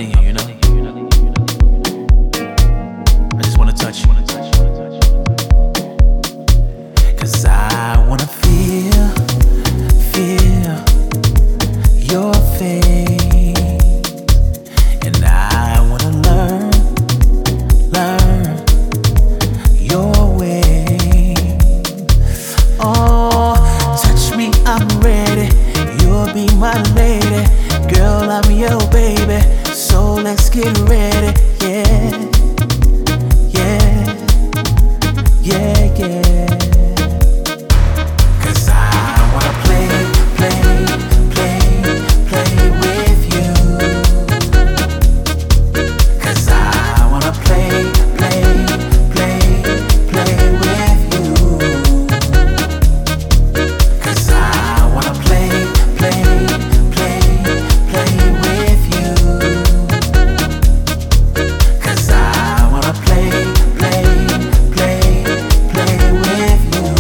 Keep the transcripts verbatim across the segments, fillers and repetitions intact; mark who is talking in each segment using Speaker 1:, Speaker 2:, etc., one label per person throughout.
Speaker 1: feeling you, you know. I just wanna touch you. Cause I wanna feel, feel your face. And I wanna learn, learn your way. Oh, touch me, I'm ready. You'll be my lady. Girl, I'm your baby. So let's get ready. Yeah, yeah, yeah, yeah. Cause I wanna play, play, play, play with you. Cause I wanna play, play, play, play with you. Cause I wanna play, play, play, play with you. Cause I wanna play, play, play, play with you.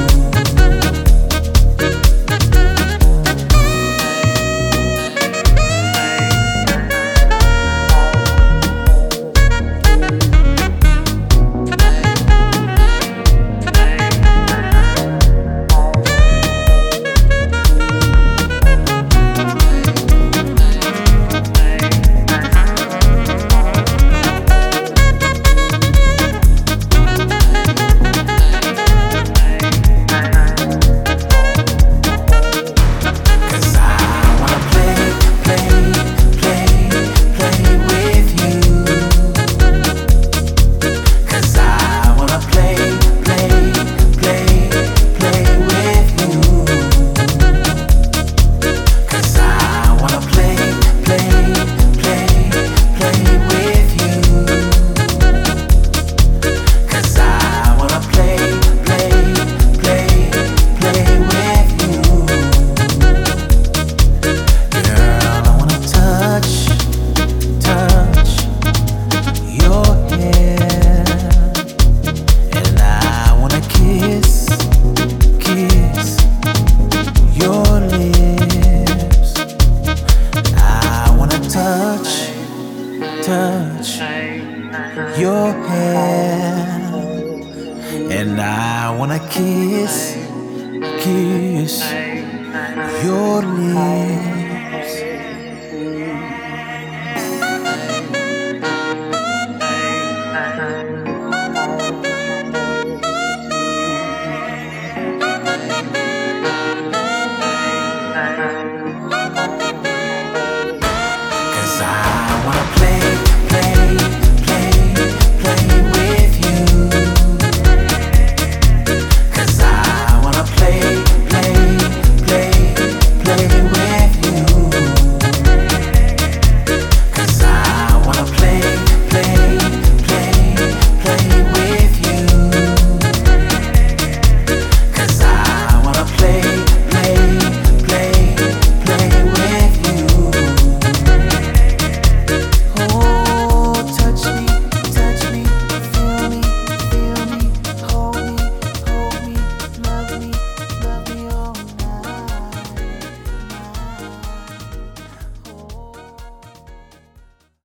Speaker 1: Touch your hair, and I wanna kiss, kiss your lips.